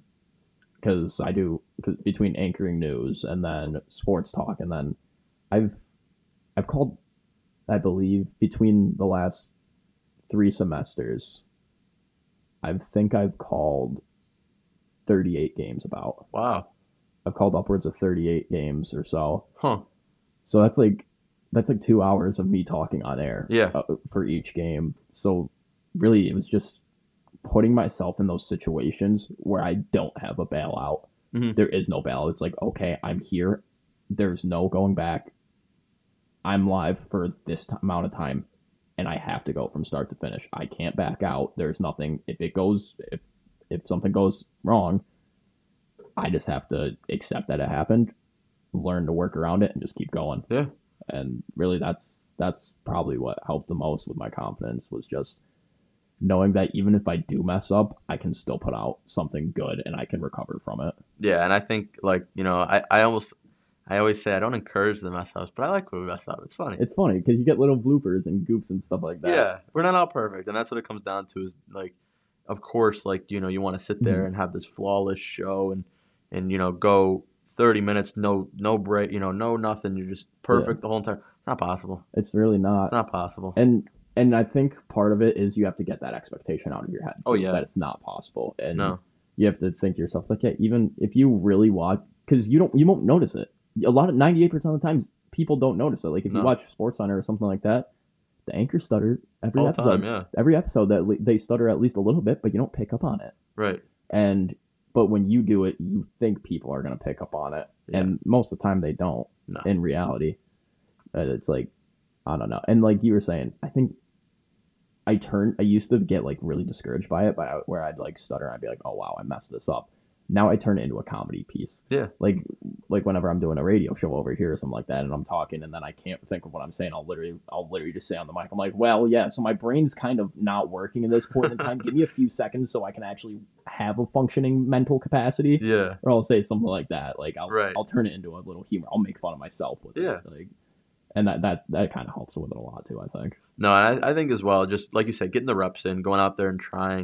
S2: between anchoring news and then sports talk, and then I've called, I believe, between the last 3 semesters, I think I've called 38 games about.
S1: Wow.
S2: I've called upwards of 38 games or so.
S1: Huh.
S2: So that's like 2 hours of me talking on air.
S1: Yeah.
S2: For each game. So really, it was just putting myself in those situations where I don't have a bailout.
S1: Mhm.
S2: There is no bailout. It's like, okay, I'm here. There's no going back. I'm live for this amount of time, and I have to go from start to finish. I can't back out. There's nothing. If something goes wrong, I just have to accept that it happened, learn to work around it, and just keep going.
S1: Yeah.
S2: And really, that's probably what helped the most with my confidence, was just knowing that even if I do mess up, I can still put out something good and I can recover from it.
S1: Yeah, and I think like, you know, I always say I don't encourage the mess ups, but I like when we mess up. It's funny.
S2: It's funny because you get little bloopers and goops and stuff like that.
S1: Yeah, we're not all perfect, and that's what it comes down to. Is like, of course, like, you know, you want to sit there and have this flawless show and you know, go 30 minutes, no break, you know, no nothing. You're just perfect the whole entire. It's not possible.
S2: It's really not.
S1: It's not possible.
S2: And I think part of it is you have to get that expectation out of your head. Too,
S1: Oh, yeah.
S2: that it's not possible, and
S1: No.
S2: you have to think to yourself, it's like, yeah, even if you really watch, because you won't notice it. 98% of the times, people don't notice it. Like if you
S1: No.
S2: watch SportsCenter or something like that, the anchor stutter every
S1: All the
S2: episode.
S1: time, yeah.
S2: Every episode that they stutter at least a little bit, but you don't pick up on it.
S1: Right.
S2: But when you do it, you think people are going to pick up on it.
S1: Yeah.
S2: And most of the time they don't.
S1: No.
S2: In reality. It's like, I don't know. And like you were saying, I think I used to get like really discouraged by it, where I'd like stutter and I'd be like, oh wow, I messed this up. Now I turn it into a comedy piece.
S1: Yeah.
S2: Like whenever I'm doing a radio show over here or something like that, and I'm talking, and then I can't think of what I'm saying, I'll literally just say on the mic, I'm like, well, yeah, so my brain's kind of not working at this point in time. Give me a few seconds so I can actually have a functioning mental capacity.
S1: Yeah.
S2: Or I'll say something like that. Like
S1: Right.
S2: I'll turn it into a little humor. I'll make fun of myself with
S1: Yeah.
S2: it. Like, and that kind of helps with it a lot too, I think.
S1: No, and I think as well, just like you said, getting the reps in, going out there and trying.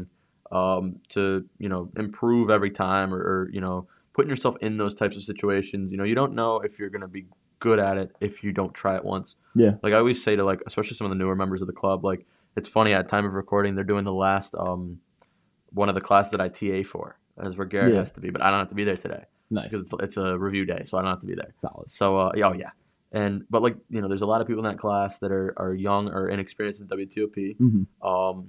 S1: to improve every time, or putting yourself in those types of situations. You don't know if you're gonna be good at it if you don't try it once.
S2: Yeah.
S1: Like I always say to like especially some of the newer members of the club, like it's funny at time of recording they're doing the last one of the classes that I TA for. That's where Garrett
S2: Yeah.
S1: has to be, but I don't have to be there today
S2: Nice.
S1: because it's a review day, so I don't have to be there.
S2: Solid.
S1: So oh yeah, but like there's a lot of people in that class that are young or inexperienced in WTOP,
S2: Mm-hmm.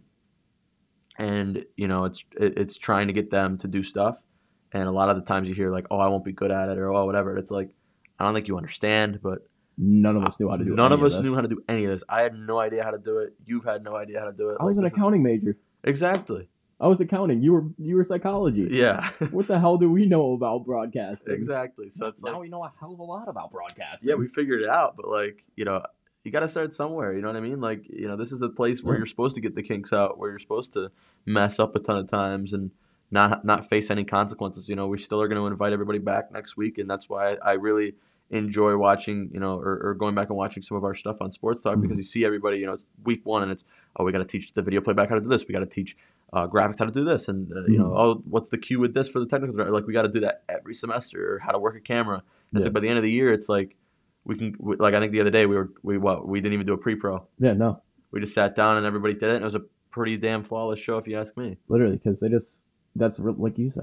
S1: and it's trying to get them to do stuff, and a lot of the times you hear like, oh, I won't be good at it, or oh, whatever. It's like I don't think you understand, but
S2: None of us knew how to do
S1: none
S2: any
S1: of us
S2: this.
S1: knew how to do any of this. I had no idea how to do it. You've had no idea how to do it.
S2: I was an accounting major.
S1: Exactly.
S2: I was accounting. You were psychology.
S1: Yeah.
S2: What the hell do we know about broadcasting?
S1: Exactly. So it's
S2: now
S1: like
S2: we know a hell of a lot about broadcasting.
S1: yeah, we figured it out, but like you got to start somewhere. You know what I mean? Like this is a place where
S2: Yeah.
S1: you're supposed to get the kinks out, where you're supposed to mess up a ton of times and not face any consequences. We still are going to invite everybody back next week, and that's why I really enjoy watching, or going back and watching some of our stuff on Sports Talk because you see everybody, it's week one and it's, oh, we got to teach the video playback how to do this. We got to teach graphics how to do this. And, oh, what's the cue with this for the technical director? Like, we got to do that every semester or how to work a camera. And it's like by the end of the year, it's like I think the other day we didn't even do a pre-pro.
S2: Yeah, no.
S1: We just sat down and everybody did it. And it was a pretty damn flawless show if you ask me.
S2: Literally, because that's like you said,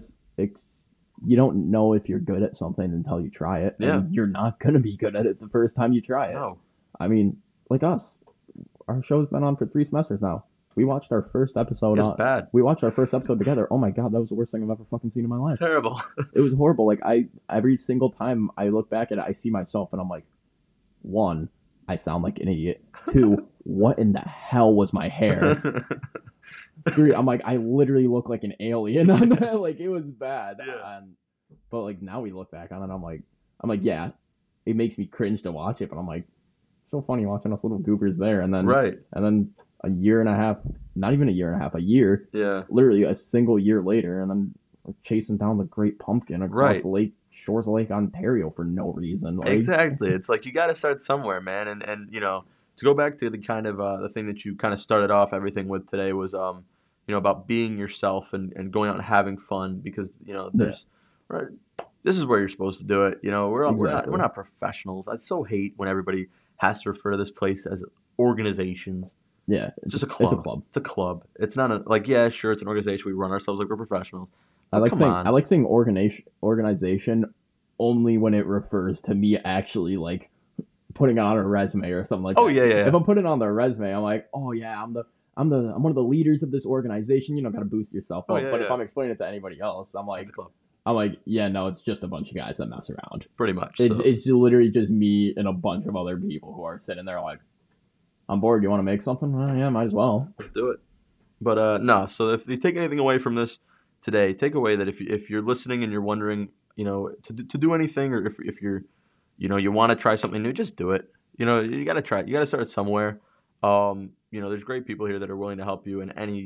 S2: you don't know if you're good at something until you try it.
S1: Yeah.
S2: And you're not going to be good at it the first time you try it.
S1: No.
S2: I mean, like us, our show's been on for 3 semesters now. We watched our first episode.
S1: It's bad.
S2: We watched our first episode together. Oh my god, that was the worst thing I've ever fucking seen in my life.
S1: Terrible.
S2: It was horrible. Like every single time I look back at it, I see myself and I'm like, 1, I sound like an idiot. 2, what in the hell was my hair? 3, I'm like, I literally look like an alien on that. Like it was bad.
S1: Yeah.
S2: But like now we look back on it, I'm like, yeah, it makes me cringe to watch it, but I'm like, it's so funny watching us little goobers there, and then
S1: Right.
S2: and then a year and a half, not even a year and a half, a year,
S1: Yeah.
S2: literally a single year later, and then we're chasing down the Great Pumpkin across the lake shores of Lake Ontario for no reason. Like,
S1: Exactly. It's like you got to start somewhere, man. And to go back to the kind of the thing that you kind of started off everything with today was about being yourself and going out and having fun because there's right. This is where you're supposed to do it. We're not professionals. I so hate when everybody has to refer to this place as organizations.
S2: Yeah,
S1: It's just a club. It's a club. It's not yeah, sure, it's an organization. We run ourselves like we're professionals.
S2: I like saying organization only when it refers to me actually like putting on a resume or something like that.
S1: Oh yeah.
S2: If I'm putting on the resume, I'm like, oh yeah, I'm one of the leaders of this organization. Got to boost yourself up. But if I'm explaining it to anybody else, I'm like,
S1: it's a club.
S2: I'm like, yeah, no, it's just a bunch of guys that mess around.
S1: Pretty much.
S2: It's literally just me and a bunch of other people who are sitting there like, I'm bored. You want to make something? Yeah, might as well.
S1: Let's do it. But no. So if you take anything away from this today, take away that if you're listening and you're wondering, to do anything, or if you're, you want to try something new, just do it. You got to try it. You got to start somewhere. There's great people here that are willing to help you in any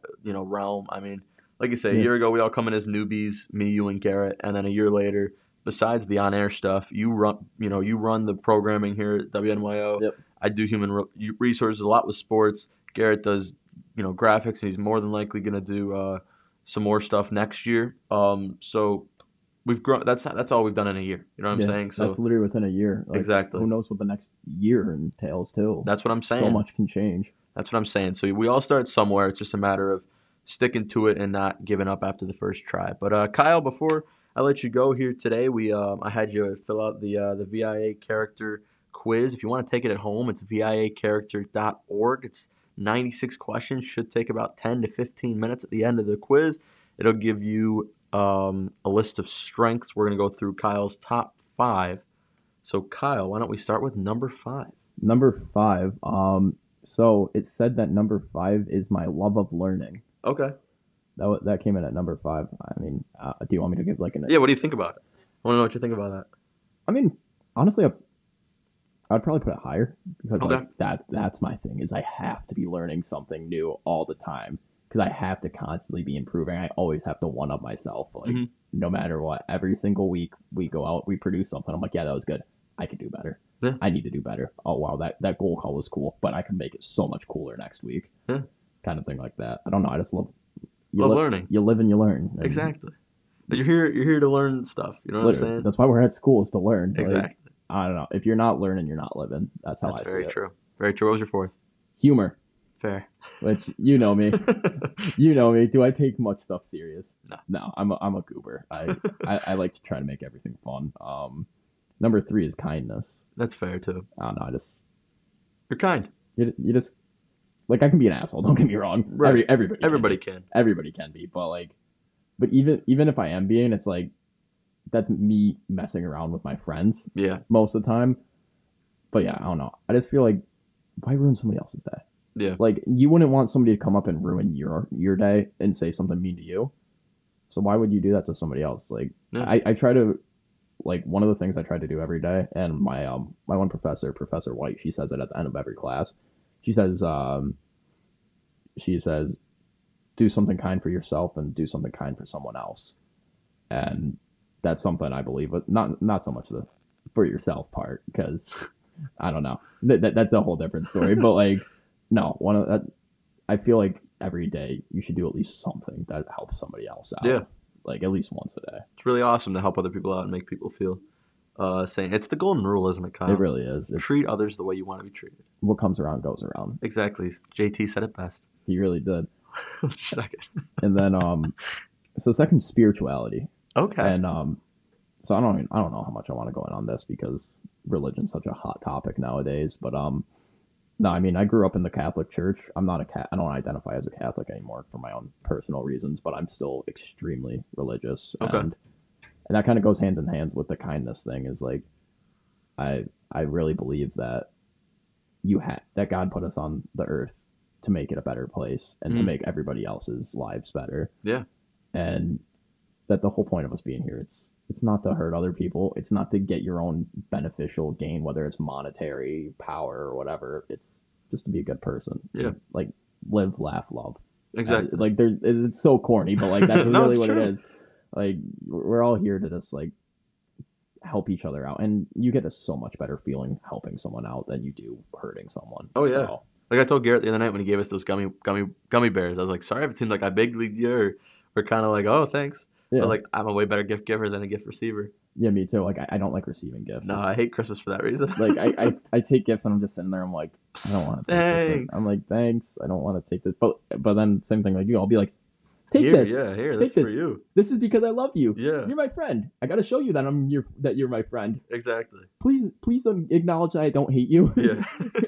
S1: realm. I mean, like you say, a year ago we all come in as newbies, me, you, and Garrett, and then a year later, besides the on-air stuff, you run the programming here at WNYO.
S2: Yep.
S1: I do human resources a lot with sports. Garrett does graphics, and he's more than likely going to do some more stuff next year. So we've grown. That's all we've done in a year. You know what I'm saying? So
S2: that's literally within a year. Like,
S1: exactly.
S2: Who knows what the next year entails too?
S1: That's what I'm saying.
S2: So much can change.
S1: That's what I'm saying. So we all start somewhere. It's just a matter of sticking to it and not giving up after the first try. But Kyle, before I let you go here today, I had you fill out the VIA character quiz. If you want to take it at home, it's viacharacter.org. It's 96 questions. Should take about 10 to 15 minutes at the end of the quiz. It'll give you a list of strengths. We're going to go through Kyle's top 5. So Kyle, why don't we start with number 5?
S2: Number 5. So it said that number 5 is my love of learning.
S1: Okay.
S2: That came in at number 5. I mean, do you want me to give like an?
S1: Yeah. What do you think about it? I want to know what you think about that.
S2: I mean, honestly, I'd probably put it higher because
S1: Okay.
S2: like that's my thing is I have to be learning something new all the time because I have to constantly be improving. I always have to one up myself. Like no matter what, every single week we go out, we produce something. I'm like, yeah, that was good. I could do better.
S1: Yeah.
S2: I need to do better. Oh wow, that goal call was cool, but I can make it so much cooler next week.
S1: Yeah.
S2: Kind of thing like that. I don't know. I just love you
S1: Love learning.
S2: You live and you learn. And
S1: Exactly. You're here to learn stuff. You know what I'm
S2: literally,
S1: saying?
S2: that's why we're at school, is to learn. Like,
S1: Exactly.
S2: I don't know. If you're not learning, you're not living. That's how
S1: That's
S2: I see
S1: very
S2: it.
S1: true. Very true. What was your fourth?
S2: Humor,
S1: Fair.
S2: which you know me. You know me. Do I take much stuff serious?
S1: No.
S2: No, I'm a goober. I like to try to make everything fun. Number 3 is kindness.
S1: That's fair too.
S2: I don't know.
S1: You're kind.
S2: You just like, I can be an asshole. Don't get me wrong.
S1: Right.
S2: Everybody
S1: can.
S2: can. Everybody can be. But even if I am being, it's like, that's me messing around with my friends
S1: Yeah.
S2: most of the time. But yeah, I don't know. I just feel like, why ruin somebody else's day?
S1: Yeah.
S2: Like, you wouldn't want somebody to come up and ruin your day and say something mean to you. So why would you do that to somebody else? Like,
S1: Yeah.
S2: I try to, like, one of the things I try to do every day, and my one professor, Professor White, she says it at the end of every class. She says, do something kind for yourself and do something kind for someone else. And that's something I believe, but not so much the for yourself part, because I don't know. That's a whole different story. But like, no, one of that, I feel like every day you should do at least something that helps somebody else out.
S1: Yeah.
S2: Like, at least once a day.
S1: It's really awesome to help other people out and make people feel sane. It's the golden rule, isn't it, Kyle?
S2: It really is. It's,
S1: Treat others the way you want to be treated.
S2: what comes around goes around.
S1: Exactly. JT said it best.
S2: He really did.
S1: What's your second?
S2: And then so second, spirituality.
S1: Okay.
S2: And so I don't know how much I want to go in on this, because religion's such a hot topic nowadays. But no, I mean, I grew up in the Catholic Church. I don't identify as a Catholic anymore for my own personal reasons, but I'm still extremely religious.
S1: Okay.
S2: And that kind of goes hand in hand with the kindness thing. Is like, I really believe that that God put us on the earth to make it a better place and to make everybody else's lives better.
S1: Yeah.
S2: And that the whole point of us being here, it's not to hurt other people. It's not to get your own beneficial gain, whether it's monetary, power, or whatever. It's just to be a good person.
S1: Yeah.
S2: Like, live, laugh, love.
S1: Exactly.
S2: Like, it's so corny, but like, that's
S1: No,
S2: really
S1: it's
S2: what
S1: true.
S2: it is. Like, we're all here to just like help each other out, and you get a so much better feeling helping someone out than you do hurting someone.
S1: Oh, yeah.
S2: So,
S1: Like I told Garrett the other night when he gave us those gummy bears, I was like, sorry if it seemed like I big leagued you, or we're kind of like, oh, thanks.
S2: yeah,
S1: But like, I'm a way better gift giver than a gift receiver.
S2: yeah, me too. Like, I don't like receiving gifts.
S1: No, I hate Christmas for that reason.
S2: Like, I take gifts and I'm just sitting there. I'm like, I don't want to take this.
S1: Thanks.
S2: I'm like, thanks. I don't want to take this. But then same thing like you. I'll be like, take
S1: here,
S2: this.
S1: Yeah, here,
S2: Take
S1: this is
S2: this.
S1: for you.
S2: This is because I love you.
S1: Yeah,
S2: You're my friend. I gotta show you that you're my friend.
S1: exactly.
S2: Please don't acknowledge that I don't hate you.
S1: Yeah.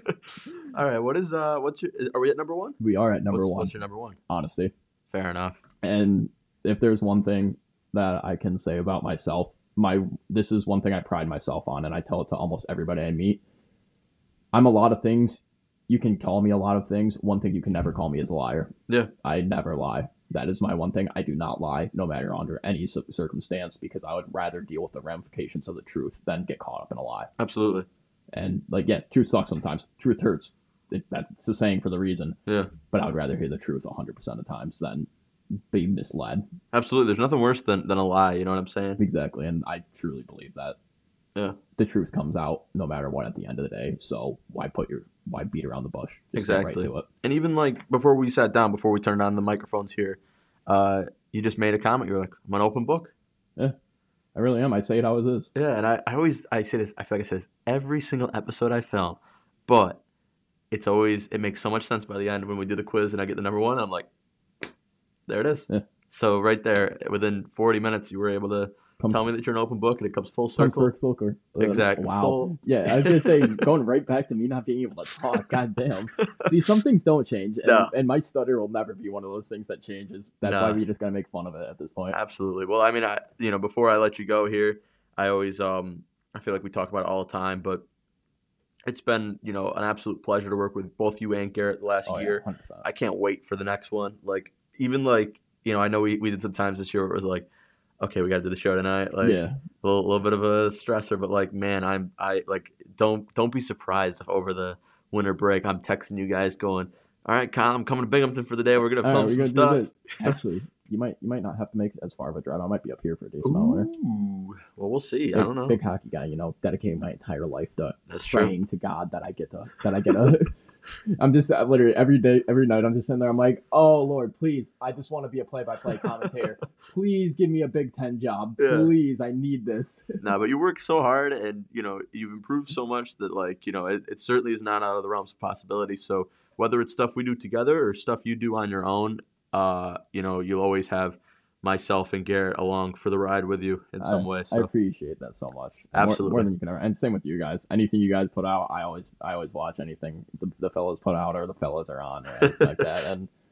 S1: All right. Are we at number one?
S2: We are at number one.
S1: What's your number one?
S2: Honesty.
S1: Fair enough.
S2: And if there's one thing that I can say about myself, this is one thing I pride myself on, and I tell it to almost everybody I meet. I'm a lot of things. You can call me a lot of things. One thing you can never call me is a liar.
S1: Yeah.
S2: I never lie. That is my one thing. I do not lie, no matter under any circumstance, because I would rather deal with the ramifications of the truth than get caught up in a lie.
S1: Absolutely.
S2: And like, yeah, truth sucks sometimes. Truth hurts. That's a saying for the reason.
S1: Yeah.
S2: But I would rather hear the truth 100% of the times than be misled.
S1: Absolutely. There's nothing worse than a lie. You know what I'm saying?
S2: Exactly. And I truly believe that.
S1: Yeah.
S2: The truth comes out no matter what at the end of the day. So why beat around the bush? Just get
S1: Exactly.
S2: right to it.
S1: And even like before we sat down, before we turned on the microphones here, you just made a comment. You're like, I'm an open book.
S2: I really am. I say it how it is.
S1: Yeah, and I say this. I feel like I say this every single episode I film, but it makes so much sense by the end when we do the quiz and I get the number one. I'm like, there it is.
S2: Yeah.
S1: So right there, within 40 minutes, you were able to tell me that you're an open book, and it comes full circle.
S2: Exactly. Wow.
S1: Full.
S2: Yeah, I was gonna say, going right back to me not being able to talk. God damn. See, some things don't change, and my stutter will never be one of those things that changes. That's why we just gotta make fun of it at this point.
S1: Absolutely. Well, I mean, before I let you go here, I always I feel like we talk about it all the time, but it's been an absolute pleasure to work with both you and Garrett the last year.
S2: Yeah, 100%.
S1: I can't wait for the next one. Like even like I know we did some times this year where it was like, okay, we got to do the show tonight. Like
S2: Yeah.
S1: a little bit of a stressor, but like, man, I don't be surprised if over the winter break I'm texting you guys going, all right, Kyle, I'm coming to Binghamton for the day. We're gonna film some stuff.
S2: Actually, you might not have to make as far of a drive. I might be up here for a decent amount of winter.
S1: Ooh. Well, we'll see. I don't know.
S2: Big hockey guy, dedicating my entire life to
S1: That's
S2: praying to God that I get to I'm just literally every day, every night. I'm just sitting there. I'm like, oh Lord, please! I just want to be a play-by-play commentator. Please give me a Big Ten job.
S1: Yeah.
S2: Please, I need this.
S1: No, but you work so hard, and you've improved so much that it certainly is not out of the realms of possibility. So whether it's stuff we do together or stuff you do on your own, you'll always have myself and Garrett along for the ride with you in some way.
S2: I
S1: So
S2: appreciate that so much. More
S1: absolutely.
S2: than you can ever. And same with you guys. Anything you guys put out, I always watch anything the fellas put out or the fellas are on or anything like that.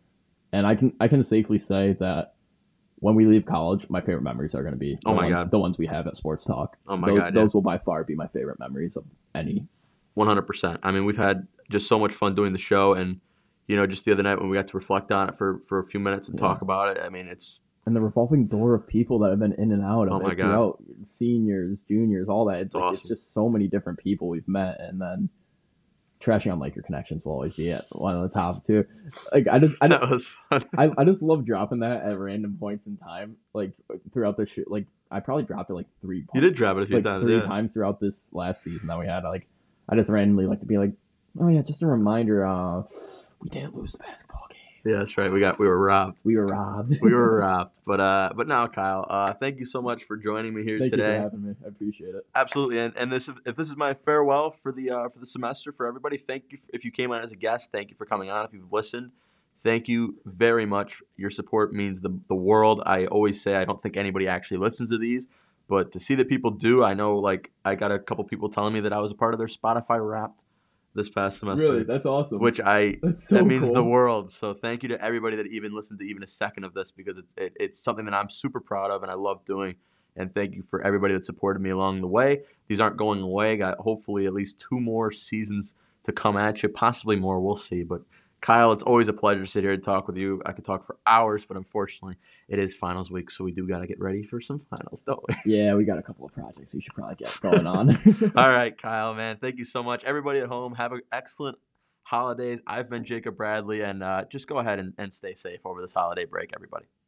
S2: And I can safely say that when we leave college, my favorite memories are going to be
S1: Oh my God.
S2: the ones we have at Sports Talk.
S1: Oh my God,
S2: those will by far be my favorite memories of any.
S1: 100%. I mean, we've had just so much fun doing the show, and just the other night when we got to reflect on it for a few minutes and talk about it. I mean, it's
S2: and the revolving door of people that have been in and out of
S1: Oh my
S2: it
S1: God.
S2: throughout seniors, juniors, all that. It's
S1: Awesome.
S2: it's just so many different people we've met, and then trashing on Laker connections will always be at one of the top two. Like
S1: that was fun.
S2: I just love dropping that at random points in time, like throughout the shoot. Like I probably dropped it like three.
S1: You did drop it a few
S2: like
S1: times,
S2: three
S1: yeah.
S2: times throughout this last season that we had. Like I just randomly like to be like, oh yeah, just a reminder. We didn't lose the basketball game.
S1: Yeah, that's right. We were robbed.
S2: We were robbed.
S1: We were robbed. But now, Kyle, thank you so much for joining me here
S2: Thank
S1: today.
S2: you for having me. I appreciate it.
S1: Absolutely. And if this is my farewell for the semester for everybody, thank you if you came on as a guest. Thank you for coming on. If you've listened, thank you very much. Your support means the world. I always say I don't think anybody actually listens to these, but to see that people do, I know I got a couple people telling me that I was a part of their Spotify Wrapped this past semester.
S2: Really, that's awesome.
S1: That's so that means cool. The world. So thank you to everybody that even listened to even a second of this, because it's something that I'm super proud of and I love doing. And thank you for everybody that supported me along the way. These aren't going away. Got hopefully at least 2 more seasons to come at you, possibly more. We'll see. But Kyle, it's always a pleasure to sit here and talk with you. I could talk for hours, but unfortunately, it is finals week, so we do got to get ready for some finals, don't we?
S2: Yeah, we got a couple of projects we should probably get going on.
S1: All right, Kyle, man. Thank you so much. Everybody at home, have an excellent holidays. I've been Jacob Bradley, and just go ahead and stay safe over this holiday break, everybody.